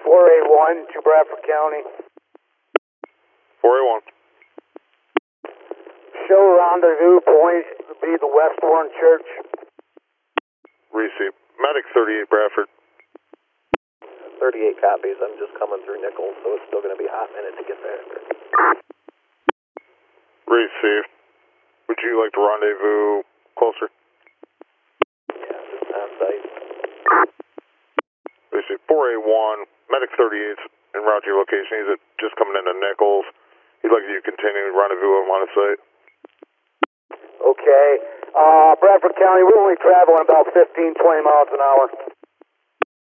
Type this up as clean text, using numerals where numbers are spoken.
4A1 to Bradford County. 4A1. Show rendezvous point would be the West Warren Church. Receive. Medic 38 Bradford. 38 copies. I'm just coming through Nichols, so it's still going to be a hot minute to get there. Received. Would you like to rendezvous closer? Yeah, just on site. Received. 4A1, Medic 38's en route to your location. He's just coming into Nichols. He'd like you to continue rendezvous on line of sight. Okay. Bradford County, we're only traveling about 15, 20 miles an hour.